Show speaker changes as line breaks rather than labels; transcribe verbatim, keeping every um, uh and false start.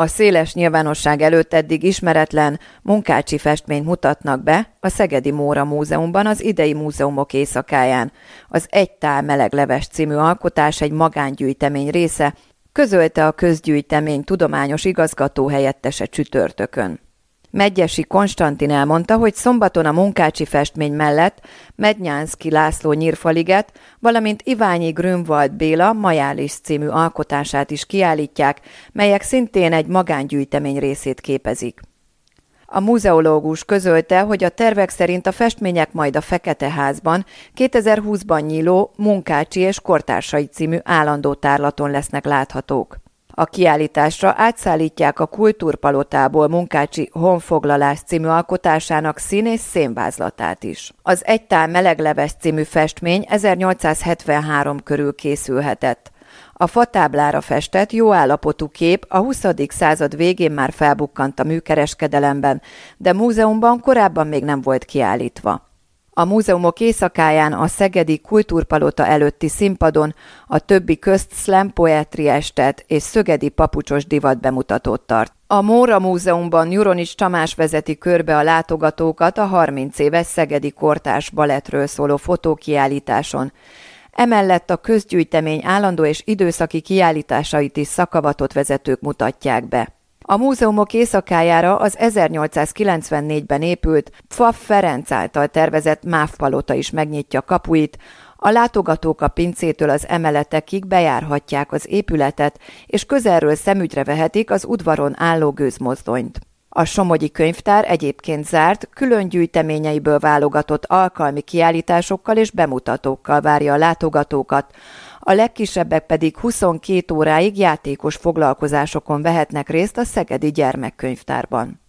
A széles nyilvánosság előtt eddig ismeretlen Munkácsi festményt mutatnak be a Szegedi Móra Múzeumban az idei múzeumok éjszakáján. Az Egy tál meleg leves című alkotás egy magángyűjtemény része, közölte a közgyűjtemény tudományos igazgató helyettese csütörtökön. Medgyessy Konstantin elmondta, hogy szombaton a Munkácsi festmény mellett Mednyánszky László Nyírfaliget, valamint Iványi Grünwald Béla Majális című alkotását is kiállítják, melyek szintén egy magángyűjtemény részét képezik. A muzeológus közölte, hogy a tervek szerint a festmények majd a Fekete Házban kétezer-húszban nyíló Munkácsi és kortársai című állandó tárlaton lesznek láthatók. A kiállításra átszállítják a Kultúrpalotából Munkácsi Honfoglalás című alkotásának szín- és szénvázlatát is. Az Egy tál meleg leves című festmény ezernyolcszázhetvenhárom körül készülhetett. A fatáblára festett, jó állapotú kép a huszadik század végén már felbukkant a műkereskedelemben, de múzeumban korábban még nem volt kiállítva. A múzeumok éjszakáján a szegedi Kultúrpalota előtti színpadon a többi közt slam poetry estet és szögedi papucsos divat bemutatót tart. A Móra Múzeumban Juronics Tamás vezeti körbe a látogatókat a harminc éves szegedi kortárs balettről szóló fotókiállításon. Emellett a közgyűjtemény állandó és időszaki kiállításait is szakavatott vezetők mutatják be. A múzeumok éjszakájára az ezernyolcszázkilencvennégyben épült Pfaff Ferenc által tervezett MÁV palota is megnyitja kapuit, a látogatók a pincétől az emeletekig bejárhatják az épületet, és közelről szemügyre vehetik az udvaron álló gőzmozdonyt. A Somogyi Könyvtár egyébként zárt, külön gyűjteményeiből válogatott alkalmi kiállításokkal és bemutatókkal várja a látogatókat, a legkisebbek pedig huszonkét óráig játékos foglalkozásokon vehetnek részt a Szegedi Gyermekkönyvtárban.